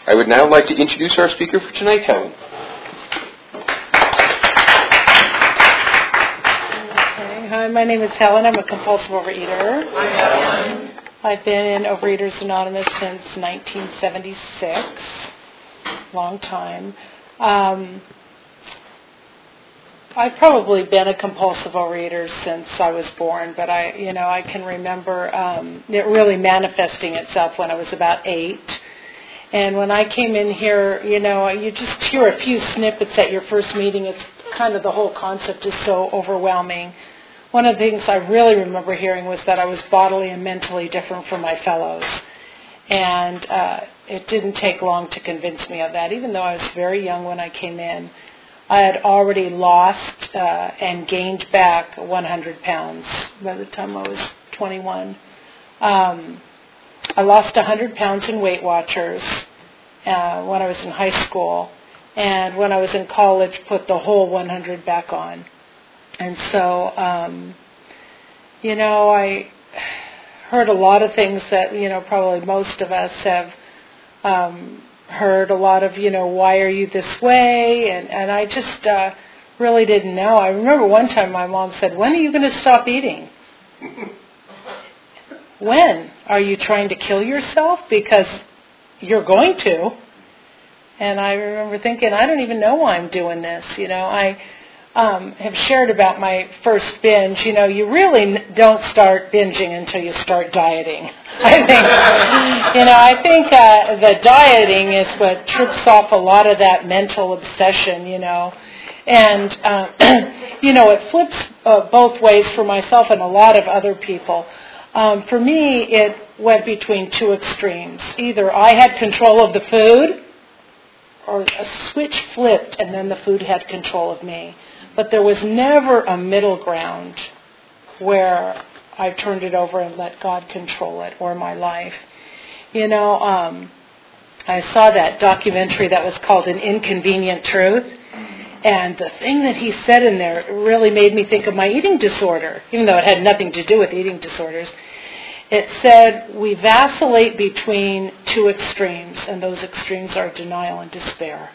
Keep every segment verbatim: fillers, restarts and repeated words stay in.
I would now like to introduce our speaker for tonight, Helen. Okay. Hi, my name is Helen. I'm a compulsive overeater. Hi, Helen. I've been in Overeaters Anonymous since nineteen seventy-six. Long time. Um, I've probably been a compulsive overeater since I was born, but I, you know, I can remember um, it really manifesting itself when I was about eight. And when I came in here, you know, you just hear a few snippets at your first meeting. It's kind of the whole concept is so overwhelming. One of the things I really remember hearing was that I was bodily and mentally different from my fellows. And uh, it didn't take long to convince me of that, even though I was very young when I came in. I had already lost uh, and gained back one hundred pounds by the time I was twenty-one. Um, I lost one hundred pounds in Weight Watchers uh, when I was in high school, and when I was in college, put the whole one hundred back on. And so, um, you know, I heard a lot of things that, you know, probably most of us have um, heard a lot of, you know, why are you this way? And, and I just uh, really didn't know. I remember one time my mom said, when are you going to stop eating? When? Are you trying to kill yourself? Because you're going to. And I remember thinking, I don't even know why I'm doing this. You know, I um, have shared about my first binge. You know, you really n- don't start binging until you start dieting. I think, you know, I think uh, the dieting is what trips off a lot of that mental obsession, you know. And, uh, you know, it flips uh, both ways for myself and a lot of other people. Um, for me, it went between two extremes. Either I had control of the food, or a switch flipped and then the food had control of me. But there was never a middle ground where I turned it over and let God control it or my life. You know, um, I saw that documentary that was called An Inconvenient Truth. And the thing that he said in there really made me think of my eating disorder, even though it had nothing to do with eating disorders. It said we vacillate between two extremes, and those extremes are denial and despair.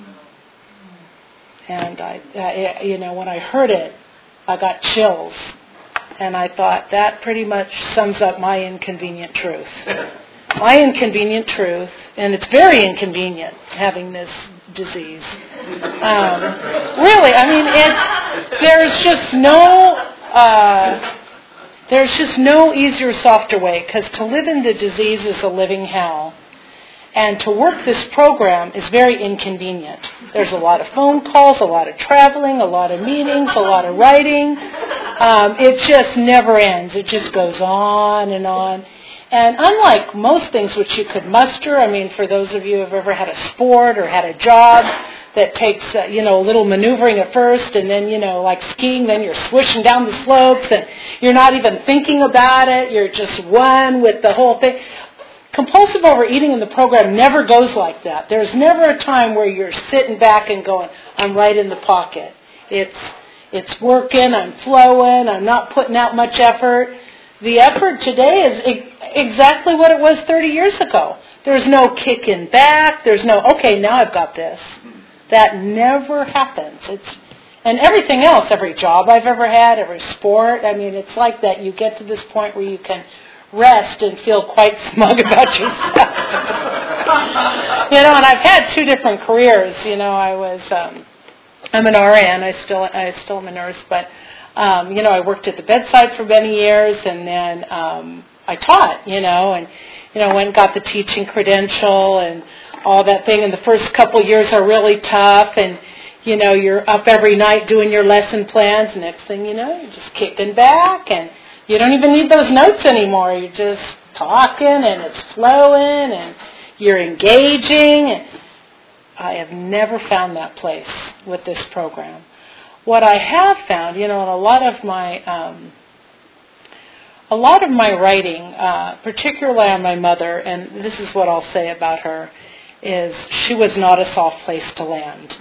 And I, I, you know, when I heard it, I got chills, and I thought that pretty much sums up my inconvenient truth. My inconvenient truth, and it's very inconvenient having this disease. Um, really, I mean, it's, there's just no, uh, there's just no easier, softer way, because to live in the disease is a living hell. And to work this program is very inconvenient. There's a lot of phone calls, a lot of traveling, a lot of meetings, a lot of writing. Um, it just never ends. It just goes on and on. And unlike most things which you could muster, I mean, for those of you who have ever had a sport or had a job that takes, uh, you know, a little maneuvering at first, and then, you know, like skiing, then you're swishing down the slopes, and you're not even thinking about it. You're just one with the whole thing. Compulsive overeating in the program never goes like that. There's never a time where you're sitting back and going, I'm right in the pocket. It's it's working, I'm flowing, I'm not putting out much effort. The effort today is e- exactly what it was thirty years ago. There's no kicking back. There's no, okay, now I've got this. That never happens. It's and everything else, every job I've ever had, every sport, I mean, it's like that. You get to this point where you can rest and feel quite smug about yourself. You know, and I've had two different careers. You know, I was, um, I'm an R N. I still, I still am a nurse, but, um, you know, I worked at the bedside for many years, and then um, I taught, you know, and, you know, went and got the teaching credential and all that thing. And the first couple years are really tough, and, you know, you're up every night doing your lesson plans. Next thing you know, you're just kicking back, and you don't even need those notes anymore. You're just talking, and it's flowing, and you're engaging. And I have never found that place with this program. What I have found, you know, in a lot of my um, a lot of my writing, uh, particularly on my mother, and this is what I'll say about her, is she was not a soft place to land.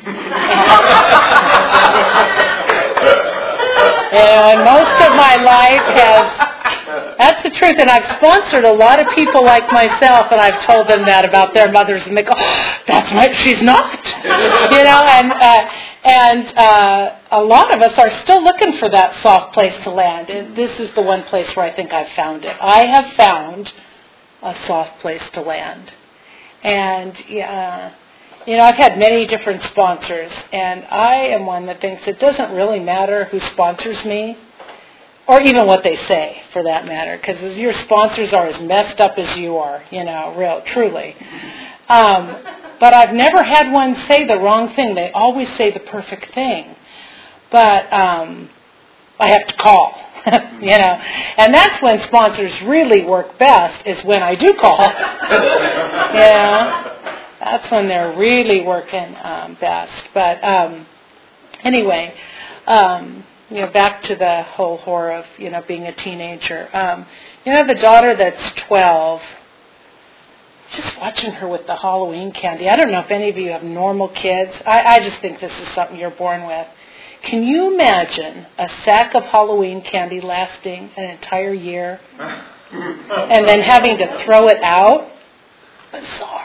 And most of my life has That's the truth, and I've sponsored a lot of people like myself, and I've told them that about their mothers, and they go, oh, "That's my, she's not," you know. And uh, and uh, a lot of us are still looking for that soft place to land. And this is the one place where I think I've found it. I have found a soft place to land, and uh, you know, I've had many different sponsors, and I am one that thinks it doesn't really matter who sponsors me. Or even what they say, for that matter, because your sponsors are as messed up as you are, you know, real, truly. Um, but I've never had one say the wrong thing. They always say the perfect thing. But um, I have to call, you know. And that's when sponsors really work best, is when I do call. You know, that's when they're really working um, best. But um, anyway... Um, You know, back to the whole horror of, you know, being a teenager. Um, you know, I have a daughter that's twelve. Just watching her with the Halloween candy. I don't know if any of you have normal kids. I, I just think this is something you're born with. Can you imagine a sack of Halloween candy lasting an entire year and then having to throw it out? Bizarre.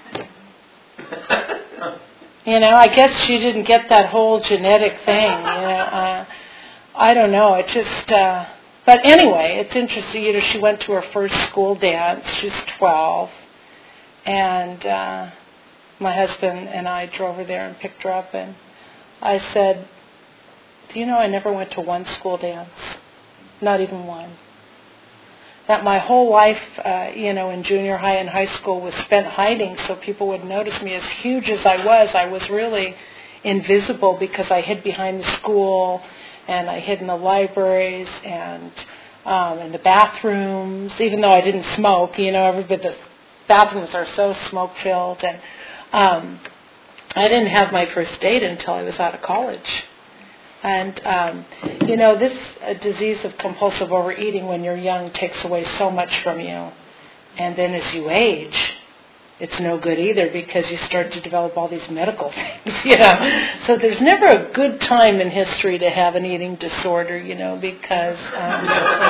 You know, I guess she didn't get that whole genetic thing. You know, uh, I don't know. It just, uh, but anyway, it's interesting. You know, she went to her first school dance. She's twelve, and uh, my husband and I drove her there and picked her up. And I said, "Do you know I never went to one school dance? Not even one. That my whole life, uh, you know, in junior high and high school was spent hiding so people would notice me. As huge as I was, I was really invisible because I hid behind the school, and I hid in the libraries and um, in the bathrooms, even though I didn't smoke. You know, everybody, the bathrooms are so smoke-filled. And um, I didn't have my first date until I was out of college. And, um, you know, this uh, disease of compulsive overeating when you're young takes away so much from you. And then as you age, it's no good either because you start to develop all these medical things, you know. So there's never a good time in history to have an eating disorder, you know, because um,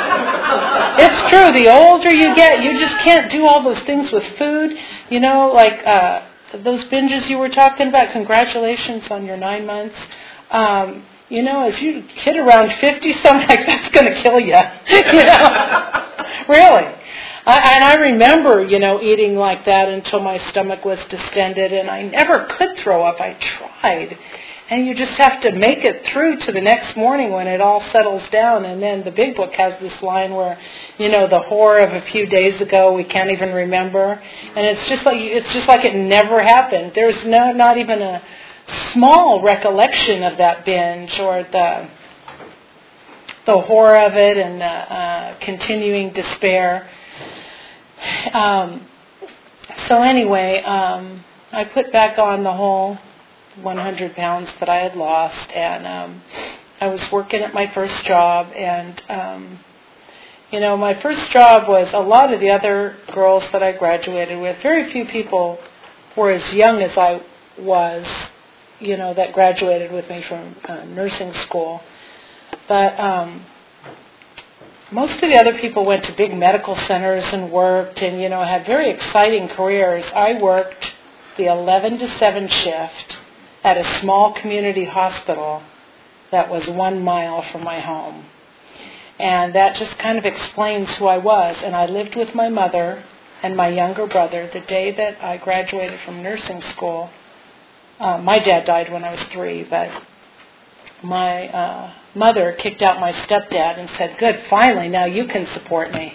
it's true. The older you get, you just can't do all those things with food, you know, like uh, those binges you were talking about. Congratulations on your nine months. Um, You know, as you hit around fifty, something like that's going to kill you. You know, really. I, and I remember, you know, eating like that until my stomach was distended, and I never could throw up. I tried, and you just have to make it through to the next morning when it all settles down. And then the Big Book has this line where, you know, the horror of a few days ago we can't even remember, and it's just like it's just like it never happened. There's no not even a small recollection of that binge or the the horror of it and the uh, continuing despair. Um, so anyway, um, I put back on the whole one hundred pounds that I had lost, and um, I was working at my first job, and um, you know, my first job was a lot of the other girls that I graduated with. Very few people were as young as I was, you know, that graduated with me from uh, nursing school. But um, most of the other people went to big medical centers and worked and, you know, had very exciting careers. I worked the eleven to seven shift at a small community hospital that was one mile from my home. And that just kind of explains who I was. And I lived with my mother and my younger brother the day that I graduated from nursing school. Uh, my dad died when I was three, but my uh, mother kicked out my stepdad and said, "Good, finally, now you can support me."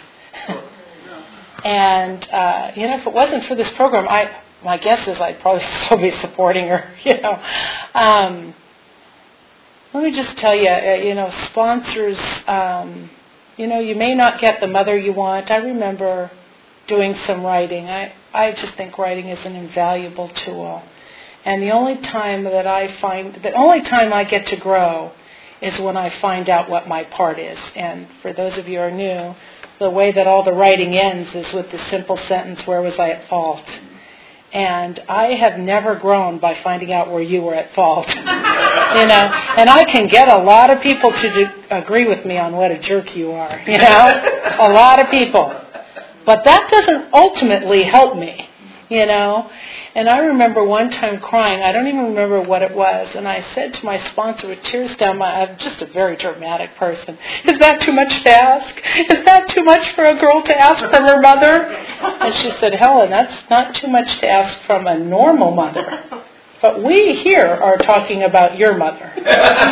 And, uh, you know, if it wasn't for this program, I my guess is I'd probably still be supporting her, you know. Um, let me just tell you, uh, you know, sponsors, um, you know, you may not get the mother you want. I remember doing some writing. I, I just think writing is an invaluable tool. And the only time that I find, the only time I get to grow is when I find out what my part is. And for those of you who are new, the way that all the writing ends is with the simple sentence, "Where was I at fault?" And I have never grown by finding out where you were at fault. You know, and I can get a lot of people to do, agree with me on what a jerk you are, you know, a lot of people. But that doesn't ultimately help me, you know. And I remember one time crying, I don't even remember what it was, and I said to my sponsor with tears down my eyes, I'm just a very dramatic person, is that too much to ask? Is that too much for a girl to ask from her mother? And she said, Helen, that's not too much to ask from a normal mother. But we here are talking about your mother. And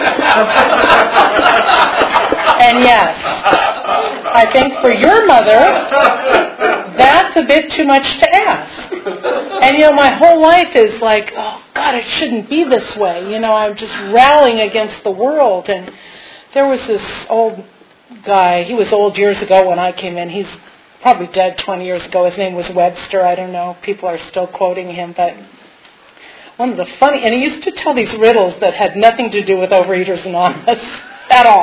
yes, I think for your mother, that's a bit too much to ask. And, you know, my whole life is like, oh, God, it shouldn't be this way. You know, I'm just rallying against the world. And there was this old guy. He was old years ago when I came in. He's probably dead twenty years ago. His name was Webster. I don't know. People are still quoting him. But one of the funny, and he used to tell these riddles that had nothing to do with Overeaters Anonymous at all.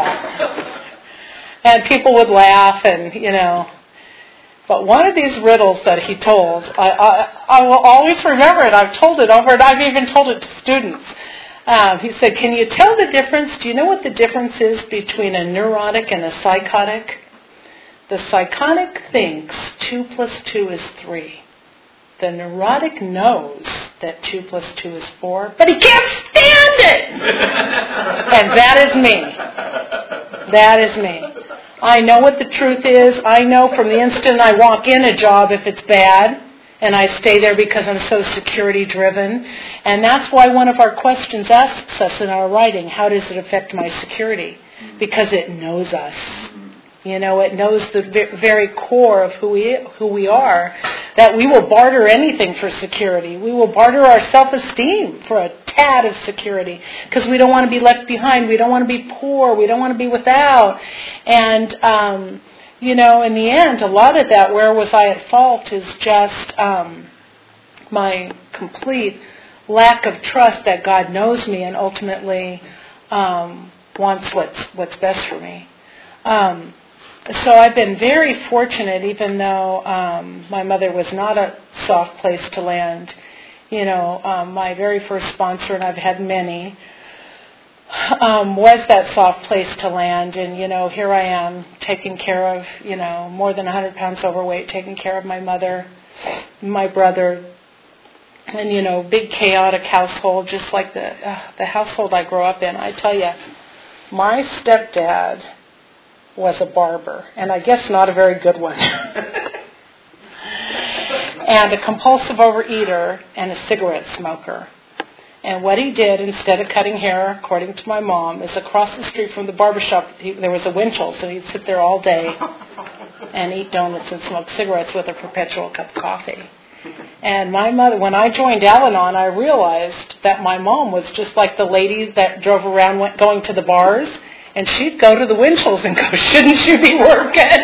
And people would laugh and, you know. But one of these riddles that he told, I, I, I will always remember it. I've told it over and I've even told it to students. Um, he said, can you tell the difference? Do you know what the difference is between a neurotic and a psychotic? The psychotic thinks two plus two is three. The neurotic knows that two plus two is four, but he can't stand it! And that is me. That is me. I know what the truth is. I know from the instant I walk in a job if it's bad, and I stay there because I'm so security-driven. And that's why one of our questions asks us in our writing, how does it affect my security? Because it knows us. You know, it knows the very core of who we who we are, that we will barter anything for security. We will barter our self-esteem for a tad of security because we don't want to be left behind. We don't want to be poor. We don't want to be without. And, um, you know, in the end, a lot of that, where was I at fault, is just um, my complete lack of trust that God knows me and ultimately um, wants what's, what's best for me. Um, So I've been very fortunate, even though um, my mother was not a soft place to land. You know, um, my very first sponsor, and I've had many, um, was that soft place to land. And, you know, here I am taking care of, you know, more than one hundred pounds overweight, taking care of my mother, my brother, and, you know, big chaotic household, just like the uh, the household I grew up in. I tell you, my stepdad was a barber, and I guess not a very good one. And a compulsive overeater and a cigarette smoker. And what he did, instead of cutting hair, according to my mom, is across the street from the barbershop, he, there was a Winchell, so he'd sit there all day and eat donuts and smoke cigarettes with a perpetual cup of coffee. And my mother, when I joined Al-Anon, I realized that my mom was just like the lady that drove around went, going to the bars. And she'd go to the Winchells and go, shouldn't you be working?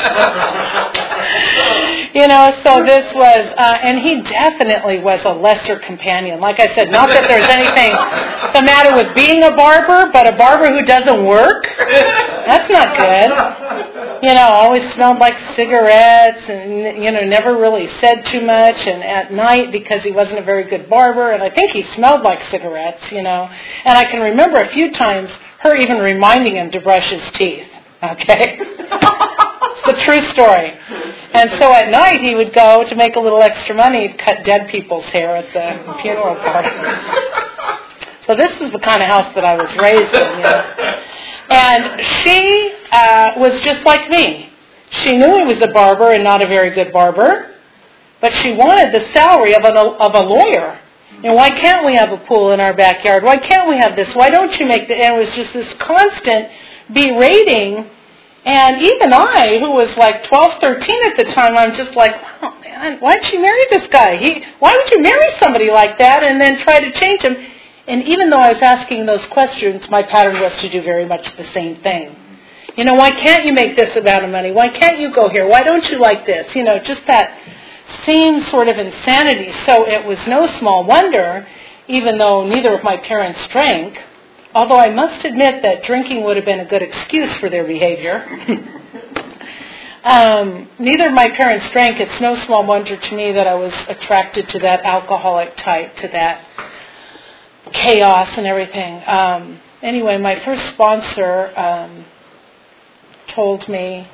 You know, so this was, uh, and he definitely was a lesser companion. Like I said, not that there's anything the matter with being a barber, but a barber who doesn't work, that's not good. You know, always smelled like cigarettes and, you know, never really said too much. And at night, because he wasn't a very good barber, and I think he smelled like cigarettes, you know. And I can remember a few times her even reminding him to brush his teeth, okay? It's the true story. And so at night he would go to make a little extra money to cut dead people's hair at the funeral party. So this is the kind of house that I was raised in, you know. And she uh, was just like me. She knew he was a barber and not a very good barber, but she wanted the salary of a, of a lawyer. And why can't we have a pool in our backyard? Why can't we have this? Why don't you make the... And it was just this constant berating. And even I, who was like twelve, thirteen at the time, I'm just like, wow, man, why'd you marry this guy? He, why would you marry somebody like that and then try to change him? And even though I was asking those questions, my pattern was to do very much the same thing. You know, why can't you make this amount of money? Why can't you go here? Why don't you like this? You know, just that same sort of insanity. So it was no small wonder, even though neither of my parents drank, although I must admit that drinking would have been a good excuse for their behavior. Um, neither of my parents drank. It's no small wonder to me that I was attracted to that alcoholic type, to that chaos and everything. Um, anyway, my first sponsor um, told me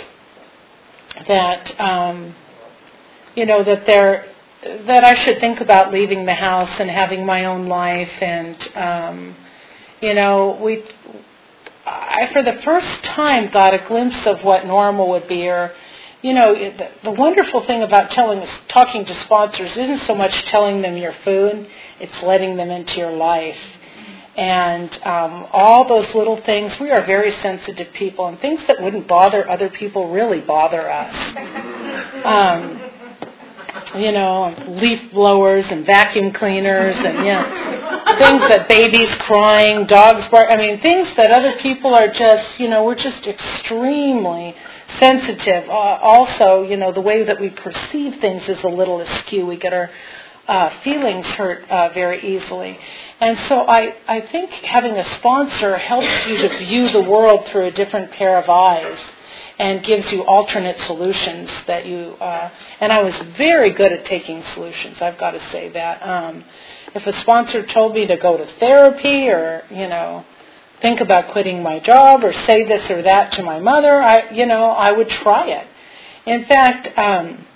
that, um, you know, that there, that I should think about leaving the house and having my own life. And, um, you know, we, I, for the first time, got a glimpse of what normal would be. Or, you know, the, the wonderful thing about telling, talking to sponsors isn't so much telling them your food, it's letting them into your life. And um, all those little things, we are very sensitive people, and things that wouldn't bother other people really bother us. Um, you know, leaf blowers and vacuum cleaners and, you know, things that babies crying, dogs bark. I mean, things that other people are just, you know, we're just extremely sensitive. Uh, also, you know, the way that we perceive things is a little askew. We get our uh, feelings hurt uh, very easily. And so I, I think having a sponsor helps you to view the world through a different pair of eyes and gives you alternate solutions that you, uh, and I was very good at taking solutions, I've got to say that. Um, if a sponsor told me to go to therapy or, you know, think about quitting my job or say this or that to my mother, I, you know, I would try it. In fact, um,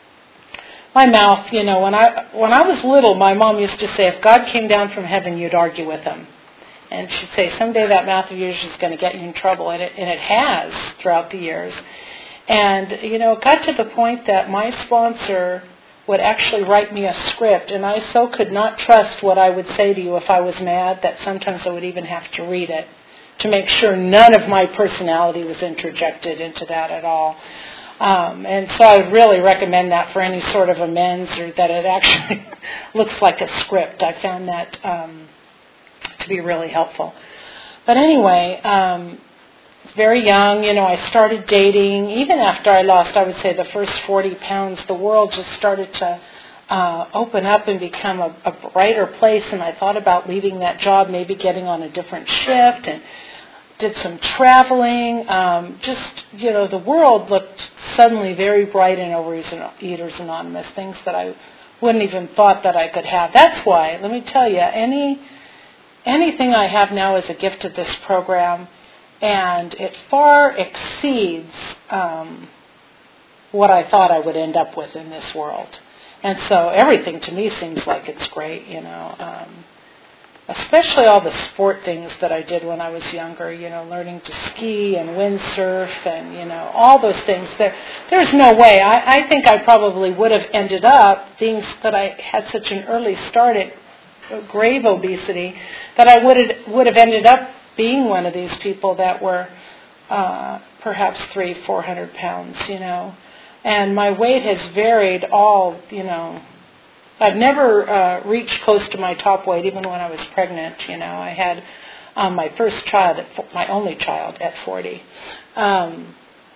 my mouth, you know, when I when I was little, my mom used to say, if God came down from heaven, you'd argue with him. And she'd say, someday that mouth of yours is going to get you in trouble. And it, and it has throughout the years. And, you know, it got to the point that my sponsor would actually write me a script. And I so could not trust what I would say to you if I was mad that sometimes I would even have to read it to make sure none of my personality was interjected into that at all. Um, and so I would really recommend that for any sort of amends, or that it actually looks like a script. I found that um, to be really helpful. But anyway, um, very young, you know, I started dating. Even after I lost, I would say, the first forty pounds, the world just started to uh, open up and become a, a brighter place. And I thought about leaving that job, maybe getting on a different shift, and did some traveling. Um, just, you know, the world looked suddenly very bright in Overeaters Anonymous, things that I wouldn't even thought that I could have. That's why, let me tell you, any anything I have now is a gift of this program, and it far exceeds um, what I thought I would end up with in this world. And so everything to me seems like it's great, you know. Um, especially all the sport things that I did when I was younger, you know, learning to ski and windsurf and, you know, all those things. There, there's no way. I, I think I probably would have ended up, being that I had such an early start at grave obesity, that I would have, would have ended up being one of these people that were uh, perhaps three, four hundred pounds, you know. And my weight has varied all, you know, I've never uh, reached close to my top weight, even when I was pregnant. You know, I had um, my first child, at, my only child, at forty. Um,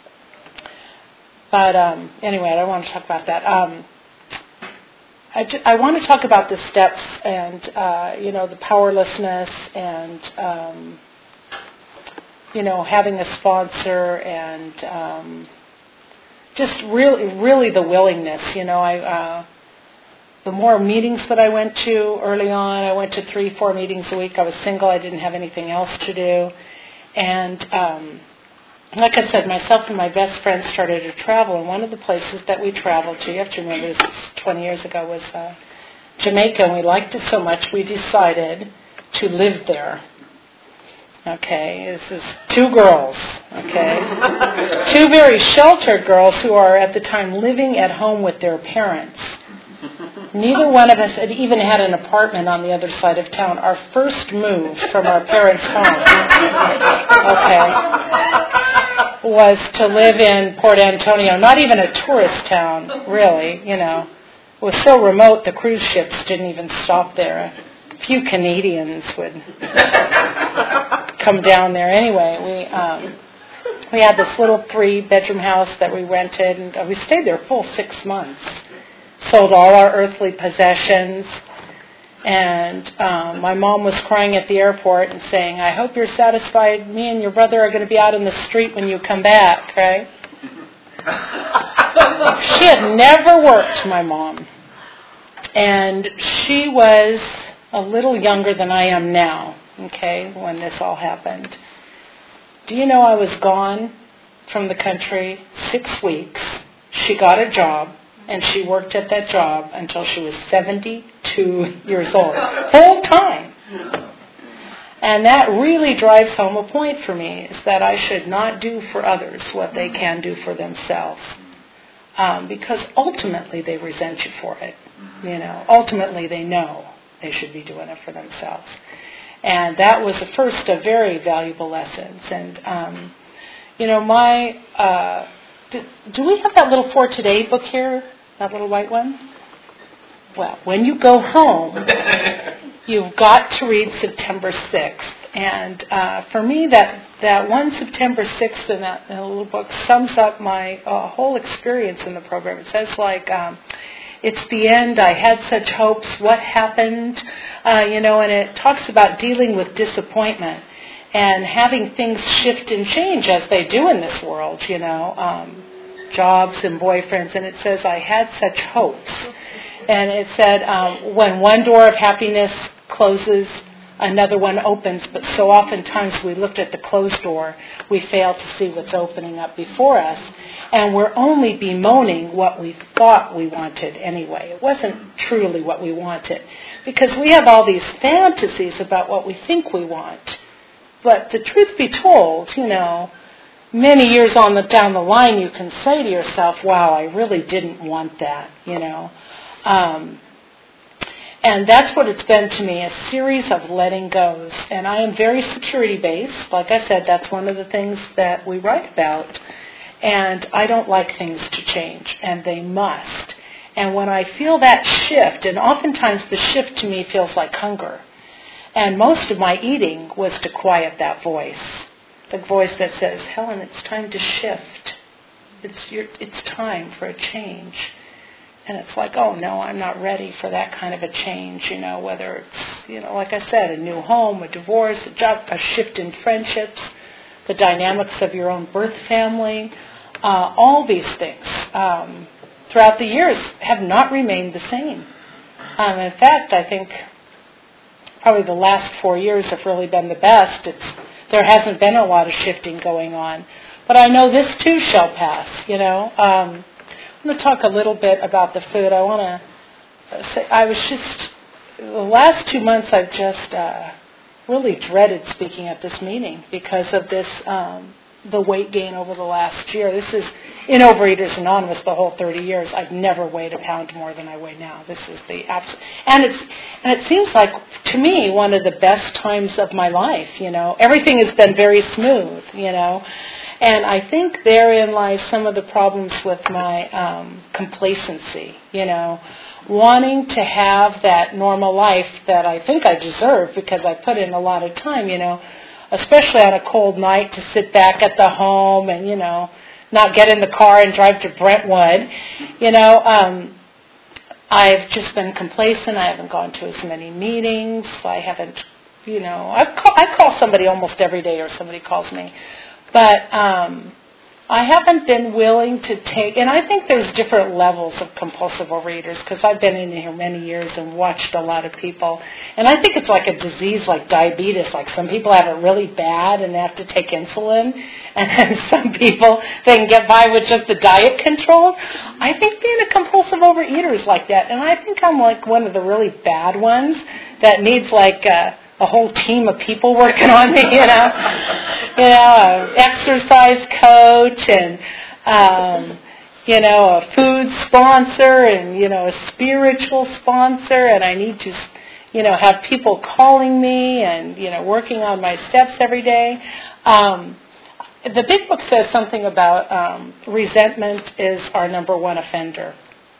but um, anyway, I don't want to talk about that. Um, I, just, I want to talk about the steps and, uh, you know, the powerlessness and, um, you know, having a sponsor and um, just really, really the willingness. You know, I. Uh, The more meetings that I went to early on, I went to three, four meetings a week. I was single. I didn't have anything else to do. And um, like I said, myself and my best friend started to travel. And one of the places that we traveled to, you have to remember this was twenty years ago, was uh, Jamaica. And we liked it so much, we decided to live there. Okay, this is two girls, okay? Two very sheltered girls who are at the time living at home with their parents. Neither one of us had even had an apartment on the other side of town. Our first move from our parents' home, okay, was to live in Port Antonio, not even a tourist town, really, you know. It was so remote, the cruise ships didn't even stop there. A few Canadians would come down there. Anyway, we um, we had this little three-bedroom house that we rented, and we stayed there a full six months. Sold all our earthly possessions, and um, my mom was crying at the airport and saying, I hope you're satisfied. Me and your brother are going to be out in the street when you come back, right? She had never worked, my mom. And she was a little younger than I am now, okay, when this all happened. Do you know I was gone from the country six weeks. She got a job, and she worked at that job until she was seventy-two years old, full time. And that really drives home a point for me, is that I should not do for others what they can do for themselves. Um, because ultimately they resent you for it. You know, ultimately they know they should be doing it for themselves. And that was the first of very valuable lessons. And, um, you know, my, uh, do, do we have that little For Today book here? That little white one? Well, when you go home, you've got to read September sixth. And uh, for me, that, that one September sixth in that, in that little book sums up my uh, whole experience in the program. It says, like, um, it's the end, I had such hopes, what happened? Uh, you know, and it talks about dealing with disappointment and having things shift and change as they do in this world, you know, um, jobs and boyfriends. And it says, I had such hopes. And it said, um, when one door of happiness closes, another one opens, but so oftentimes we looked at the closed door, we fail to see what's opening up before us, and we're only bemoaning what we thought we wanted anyway. It wasn't truly what we wanted, because we have all these fantasies about what we think we want. But the truth be told, you know, many years on the, down the line, you can say to yourself, wow, I really didn't want that, you know. Um, And that's what it's been to me, a series of letting goes. And I am very security-based. Like I said, that's one of the things that we write about. And I don't like things to change, and they must. And when I feel that shift, and oftentimes the shift to me feels like hunger. And most of my eating was to quiet that voice. The voice that says, Helen, it's time to shift. It's your, it's time for a change. And it's like, oh, no, I'm not ready for that kind of a change, you know, whether it's, you know, like I said, a new home, a divorce, a job, a shift in friendships, the dynamics of your own birth family, uh, all these things um, throughout the years have not remained the same. Um, in fact, I think probably the last four years have really been the best. It's, there hasn't been a lot of shifting going on. But I know this too shall pass, you know. Um, I'm going to talk a little bit about the food. I want to say, I was just, the last two months I've just uh, really dreaded speaking at this meeting because of this, um, the weight gain over the last year. This is in Overeaters Anonymous the whole thirty years. I've never weighed a pound more than I weigh now. This is the absolute, and it's, and it seems like, to me, one of the best times of my life, you know. Everything has been very smooth, you know. And I think therein lies some of the problems with my um, complacency, you know, wanting to have that normal life that I think I deserve because I put in a lot of time, you know, especially on a cold night to sit back at the home and, you know, not get in the car and drive to Brentwood. You know, um, I've just been complacent. I haven't gone to as many meetings. I haven't, you know, I call, I call somebody almost every day or somebody calls me. But um, I haven't been willing to take, and I think there's different levels of compulsive overeaters because I've been in here many years and watched a lot of people. And I think it's like a disease like diabetes. Like some people have it really bad and they have to take insulin. And then some people, they can get by with just the diet control. I think being a compulsive overeater is like that. And I think I'm like one of the really bad ones that needs like a, a whole team of people working on me, you know. You know, an exercise coach and, um, you know, a food sponsor and, you know, a spiritual sponsor. And I need to, you know, have people calling me and, you know, working on my steps every day. Um, the big book says something about um, resentment is our number one offender.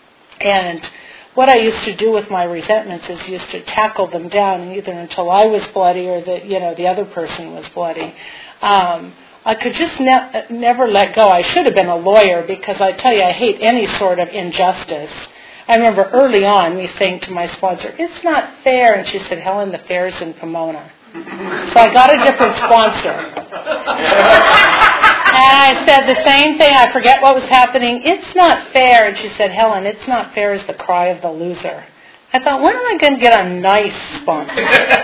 And what I used to do with my resentments is used to tackle them down either until I was bloody or the, you know, the other person was bloody. Um, I could just ne- never let go. I should have been a lawyer because I tell you, I hate any sort of injustice. I remember early on me saying to my sponsor, it's not fair. And she said, Helen, the fair's in Pomona. So I got a different sponsor. I said the same thing. I forget what was happening. It's not fair. And she said, Helen, it's not fair is the cry of the loser. I thought, when am I going to get a nice sponsor?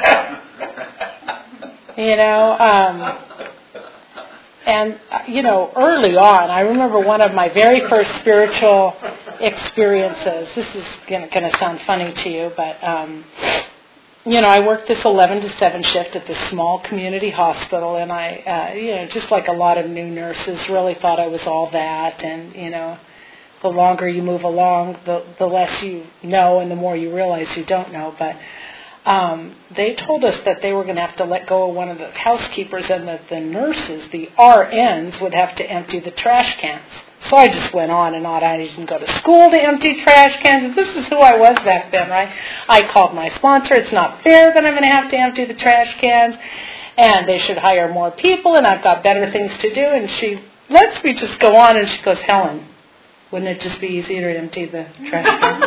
You know, um, and, you know, early on, I remember one of my very first spiritual experiences. This is going to sound funny to you, but, um, you know, I worked this eleven to seven shift at this small community hospital, and I, uh, you know, just like a lot of new nurses, really thought I was all that, and, you know, the longer you move along, the, the less you know and the more you realize you don't know. But um, they told us that they were going to have to let go of one of the housekeepers and that the nurses, the R Ns, would have to empty the trash cans. So I just went on and on. I didn't go to school to empty trash cans. This is who I was back then, right? I called my sponsor. It's not fair that I'm going to have to empty the trash cans. And they should hire more people, and I've got better things to do. And she lets me just go on, and she goes, Helen, wouldn't it just be easier to empty the trash can?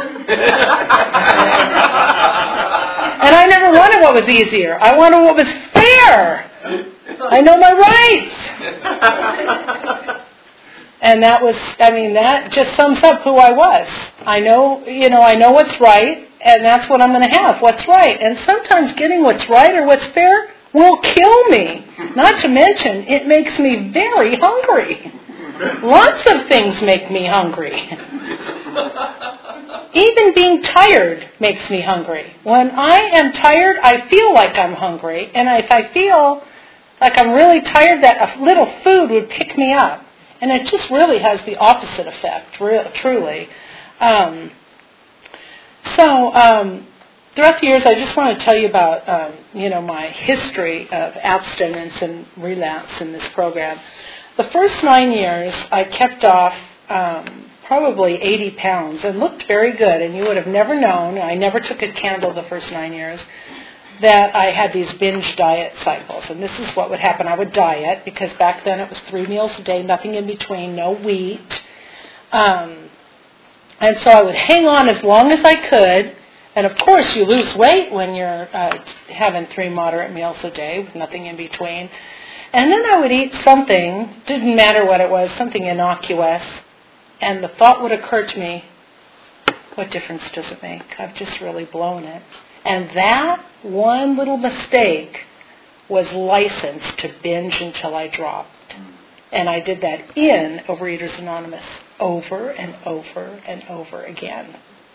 And I never wanted what was easier. I wanted what was fair. I know my rights. And that was, I mean, that just sums up who I was. I know, you know, I know what's right, and that's what I'm going to have, what's right. And sometimes getting what's right or what's fair will kill me. Not to mention, it makes me very hungry. Lots of things make me hungry. Even being tired makes me hungry. When I am tired, I feel like I'm hungry. And if I feel like I'm really tired, that a little food would pick me up. And it just really has the opposite effect, really, truly. Um, so um, throughout the years, I just want to tell you about, um, you know, my history of abstinence and relapse in this program. The first nine years, I kept off um, probably eighty pounds and looked very good. And you would have never known, I never took a candle the first nine years, that I had these binge diet cycles. And this is what would happen. I would diet, because back then it was three meals a day, nothing in between, no wheat. Um, and so I would hang on as long as I could. And of course, you lose weight when you're uh, having three moderate meals a day with nothing in between. And then I would eat something, didn't matter what it was, something innocuous. And the thought would occur to me, what difference does it make? I've just really blown it. And that one little mistake was licensed to binge until I dropped. And I did that in Overeaters Anonymous over and over and over again.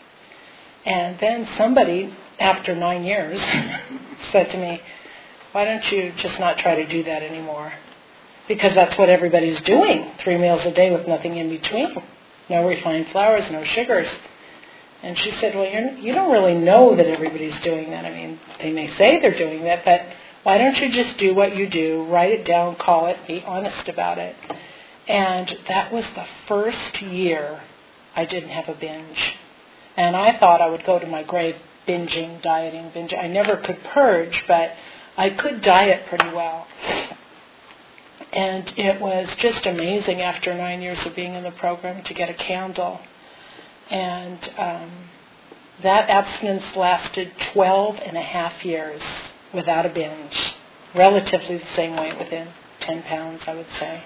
And then somebody, after nine years, said to me, why don't you just not try to do that anymore? Because that's what everybody's doing, three meals a day with nothing in between. No refined flours, no sugars. And she said, well, you're, you don't really know that everybody's doing that. I mean, they may say they're doing that, but why don't you just do what you do, write it down, call it, be honest about it. And that was the first year I didn't have a binge. And I thought I would go to my grave binging, dieting, binging. I never could purge, but I could diet pretty well. And it was just amazing after nine years of being in the program to get a candle. And um, that abstinence lasted twelve and a half years without a binge. Relatively the same weight, within ten pounds, I would say.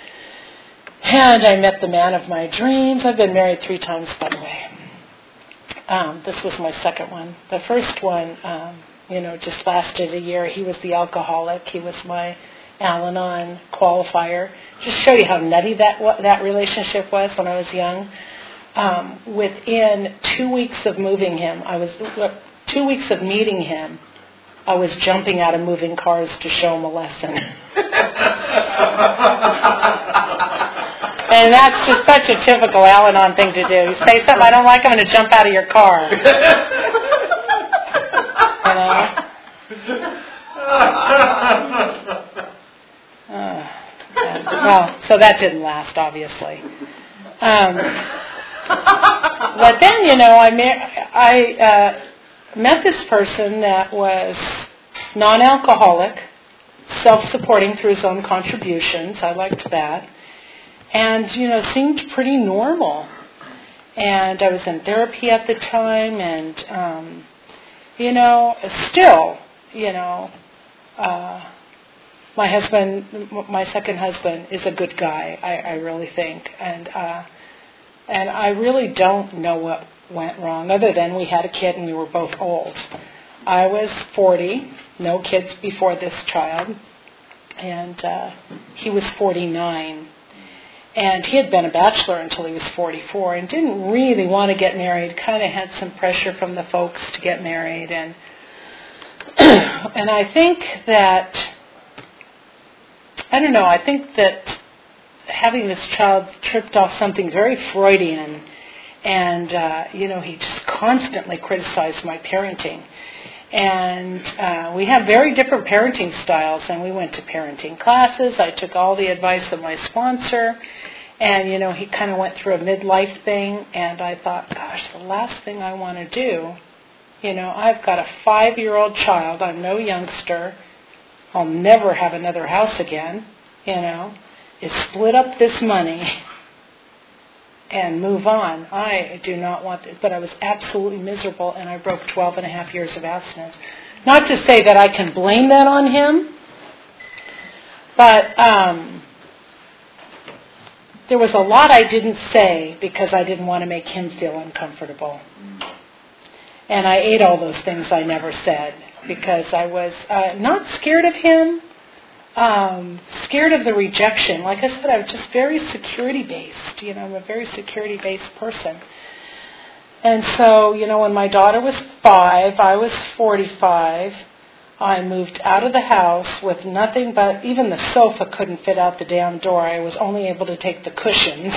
And I met the man of my dreams. I've been married three times, by the way. Um, this was my second one. The first one, um, you know, just lasted a year. He was the alcoholic. He was my Al-Anon qualifier. Just show you how nutty that that relationship was when I was young. Um, within two weeks of moving him, I was two weeks of meeting him, I was jumping out of moving cars to show him a lesson. And that's just such a typical Al-Anon thing to do. You say something I don't like, I'm going to jump out of your car. You know? Uh, well, so that didn't last, obviously. Um, but then, you know, I, met, I uh, met this person that was non-alcoholic, self-supporting through his own contributions. I liked that. And, you know, seemed pretty normal. And I was in therapy at the time, and, um, you know, still, you know, uh, my husband, m- my second husband, is a good guy. I, I really think, and uh, and I really don't know what went wrong, other than we had a kid and we were both old. I was forty, no kids before this child, and uh, he was forty-nine. And he had been a bachelor until he was forty-four and didn't really want to get married, kind of had some pressure from the folks to get married. And and I think that, I don't know, I think that having this child tripped off something very Freudian. And, uh, you know, he just constantly criticized my parenting. And uh, we have very different parenting styles, and we went to parenting classes. I took all the advice of my sponsor, and, you know, he kind of went through a midlife thing, and I thought, gosh, the last thing I want to do, you know, I've got a five-year-old child. I'm no youngster. I'll never have another house again, you know, is split up this money and move on. I do not want this. But I was absolutely miserable, and I broke twelve and a half years of abstinence. Not to say that I can blame that on him, but um, there was a lot I didn't say because I didn't want to make him feel uncomfortable. And I ate all those things I never said because I was uh, not scared of him, Um, scared of the rejection. Like I said, I was just very security-based. You know, I'm a very security-based person. And so, you know, when my daughter was five, I was forty-five. I moved out of the house with nothing but, even the sofa couldn't fit out the damn door. I was only able to take the cushions.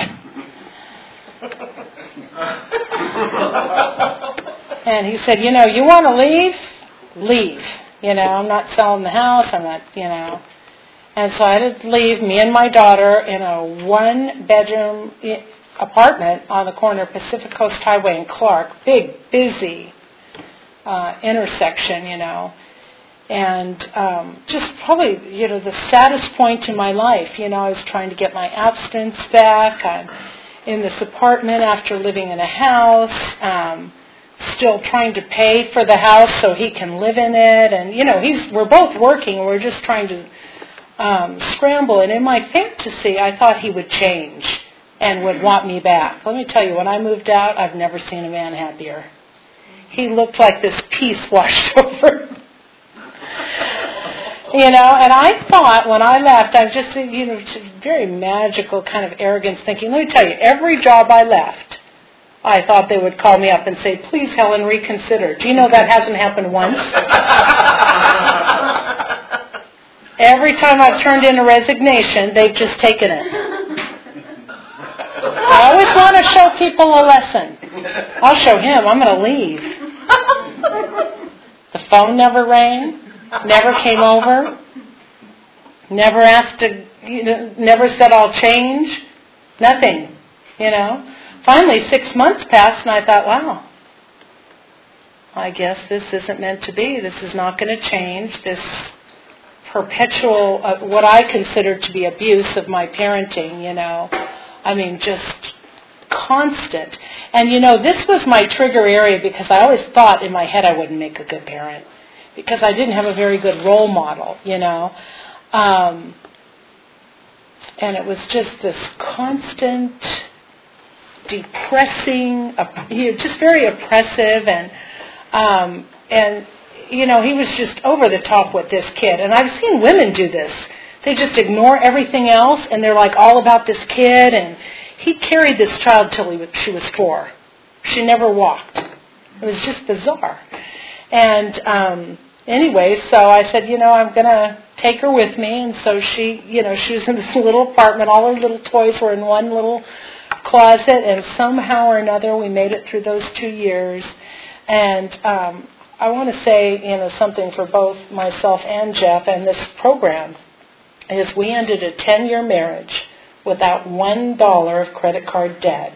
And he said, you know, you want to leave? Leave. You know, I'm not selling the house. I'm not, you know. And so I had to leave me and my daughter in a one-bedroom apartment on the corner of Pacific Coast Highway and Clark, big, busy uh, intersection, you know. And um, just probably, you know, the saddest point in my life. You know, I was trying to get my abstinence back. I'm in this apartment after living in a house, um, still trying to pay for the house so he can live in it. And, you know, he's we're both working. We're just trying to Um, scramble, and in my fantasy, I thought he would change and would want me back. Let me tell you, when I moved out, I've never seen a man happier. He looked like this peace washed over. You know, and I thought when I left, I'm just, you know, very magical kind of arrogance thinking. Let me tell you, every job I left, I thought they would call me up and say, please, Helen, reconsider. Do you know that hasn't happened once? Every time I've turned in a resignation, they've just taken it. I always want to show people a lesson. I'll show him. I'm going to leave. The phone never rang, never came over, never asked to, you know, never said I'll change, nothing, you know. Finally, six months passed, and I thought, wow, I guess this isn't meant to be. This is not going to change. This perpetual, uh, what I consider to be abuse of my parenting, you know. I mean, just constant. And, you know, this was my trigger area because I always thought in my head I wouldn't make a good parent because I didn't have a very good role model, you know. Um, and it was just this constant, depressing, uh, you know, just very oppressive and, um, and, you know, he was just over the top with this kid. And I've seen women do this. They just ignore everything else, and they're like all about this kid. And he carried this child till he was, she was four. She never walked. It was just bizarre. And um, anyway, so I said, you know, I'm going to take her with me. And so she, you know, she was in this little apartment. All her little toys were in one little closet. And somehow or another, we made it through those two years. And um I want to say, you know, something for both myself and Jeff and this program is we ended a ten-year marriage without one dollar of credit card debt.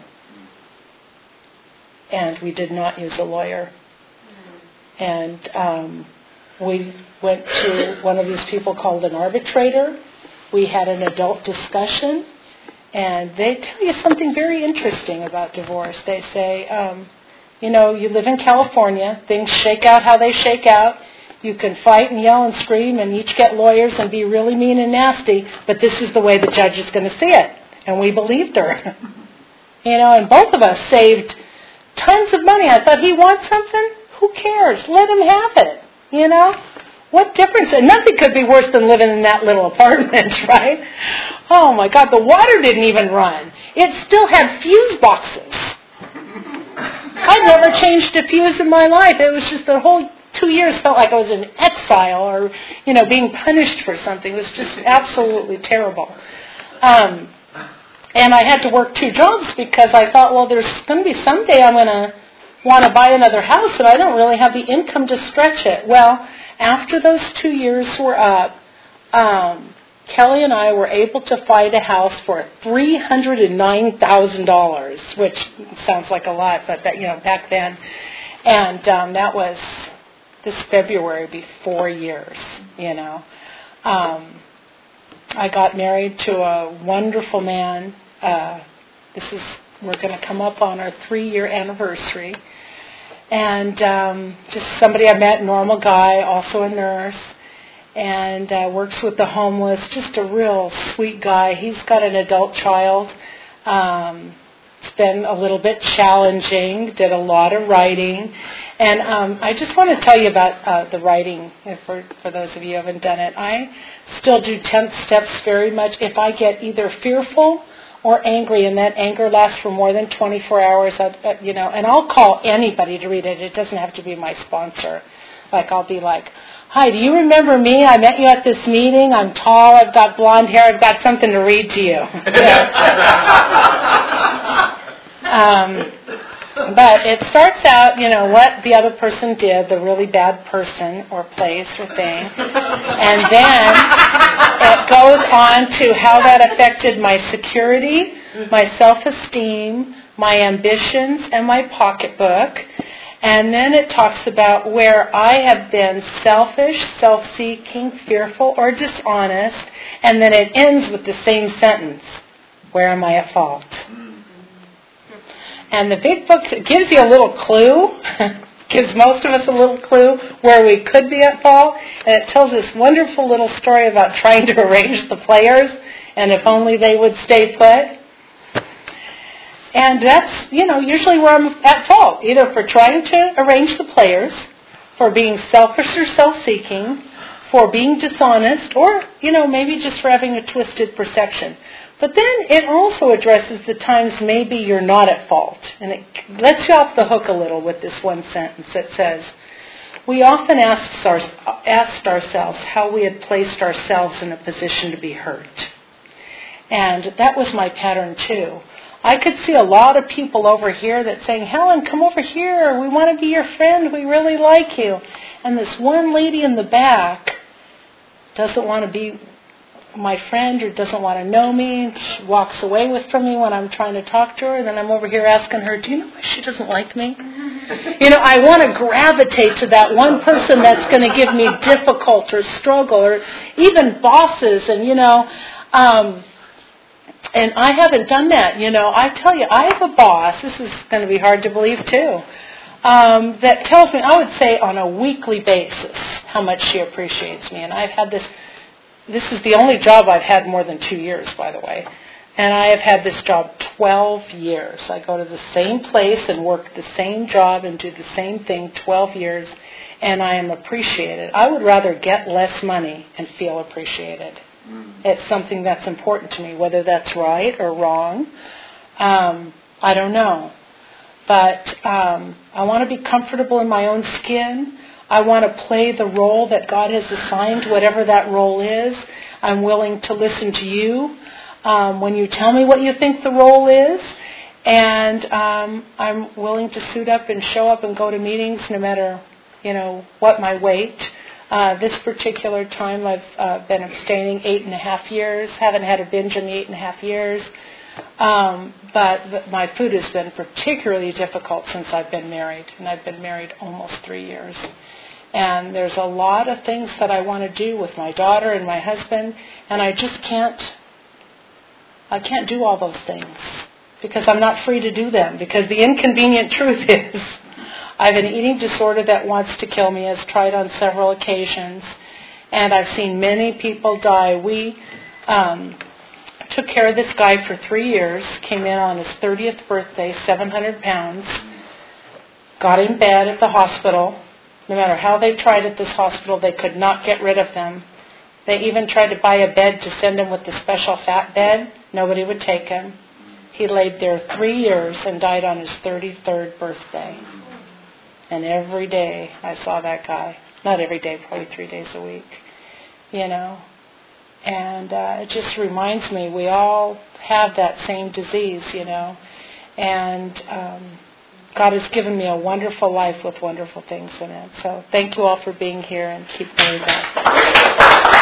And we did not use a lawyer. And um, we went to one of these people called an arbitrator. We had an adult discussion. And they tell you something very interesting about divorce. They say, um, you know, you live in California, things shake out how they shake out. You can fight and yell and scream and each get lawyers and be really mean and nasty, but this is the way the judge is going to see it. And we believed her. You know, and both of us saved tons of money. I thought, he wants something? Who cares? Let him have it. You know? What difference? And nothing could be worse than living in that little apartment, right? Oh my God, the water didn't even run. It still had fuse boxes. I'd never changed a fuse in my life. It was just the whole two years felt like I was in exile or, you know, being punished for something. It was just absolutely terrible. Um, and I had to work two jobs because I thought, well, there's going to be someday I'm going to want to buy another house, and I don't really have the income to stretch it. Well, after those two years were up, um, Kelly and I were able to find a house for three hundred nine thousand dollars, which sounds like a lot, but that, you know, back then. And um, that was this February, be four years, you know. Um, I got married to a wonderful man. Uh, this is, we're going to come up on our three-year anniversary. And um, just somebody I met, normal guy, also a nurse, and uh, works with the homeless, just a real sweet guy. He's got an adult child. Um, it's been a little bit challenging, did a lot of writing. And um, I just want to tell you about uh, the writing, for, for those of you who haven't done it. I still do tenth steps very much. If I get either fearful or angry, and that anger lasts for more than twenty-four hours, I, you know, and I'll call anybody to read it. It doesn't have to be my sponsor. Like, I'll be like, hi, do you remember me? I met you at this meeting. I'm tall. I've got blonde hair. I've got something to read to you. um, but it starts out, you know, what the other person did, the really bad person or place or thing. And then it goes on to how that affected my security, my self-esteem, my ambitions, and my pocketbook. And then it talks about where I have been selfish, self-seeking, fearful, or dishonest. And then it ends with the same sentence. Where am I at fault? And the big book gives you a little clue, gives most of us a little clue where we could be at fault. And it tells this wonderful little story about trying to arrange the players, and if only they would stay put. And that's, you know, usually where I'm at fault, either for trying to arrange the players, for being selfish or self-seeking, for being dishonest, or, you know, maybe just for having a twisted perception. But then it also addresses the times maybe you're not at fault. And it lets you off the hook a little with this one sentence that says, we often asked, our, asked ourselves how we had placed ourselves in a position to be hurt. And that was my pattern too. I could see a lot of people over here that saying, Helen, come over here. We want to be your friend. We really like you. And this one lady in the back doesn't want to be my friend or doesn't want to know me. She walks away with from me when I'm trying to talk to her. And then I'm over here asking her, do you know why she doesn't like me? You know, I want to gravitate to that one person that's going to give me difficult or struggle, or even bosses. And, you know, um, and I haven't done that. You know, I tell you, I have a boss. This is going to be hard to believe, too. Um, that tells me, I would say on a weekly basis, how much she appreciates me. And I've had this, this is the only job I've had more than two years, by the way. And I have had this job twelve years. I go to the same place and work the same job and do the same thing twelve years, and I am appreciated. I would rather get less money and feel appreciated. Mm. It's something that's important to me, whether that's right or wrong. Um, I don't know. But um, I want to be comfortable in my own skin. I want to play the role that God has assigned, whatever that role is. I'm willing to listen to you um, when you tell me what you think the role is. And um, I'm willing to suit up and show up and go to meetings no matter, you know, what my weight. Uh, this particular time I've uh, been abstaining eight and a half years. Haven't had a binge in the eight and a half years. Um, but my food has been particularly difficult since I've been married, and I've been married almost three years. And there's a lot of things that I want to do with my daughter and my husband, and I just can't, I can't do all those things because I'm not free to do them. Because the inconvenient truth is, I have an eating disorder that wants to kill me, has tried on several occasions, and I've seen many people die. We um, took care of this guy for three years, came in on his thirtieth birthday, seven hundred pounds, got in bed at the hospital. No matter how they tried at this hospital, they could not get rid of them. They even tried to buy a bed to send him with the special fat bed. Nobody would take him. He laid there three years and died on his thirty-third birthday. And every day I saw that guy. Not every day, probably three days a week. You know. And uh, it just reminds me, we all have that same disease, you know. And um, God has given me a wonderful life with wonderful things in it. So thank you all for being here, and keep praying God.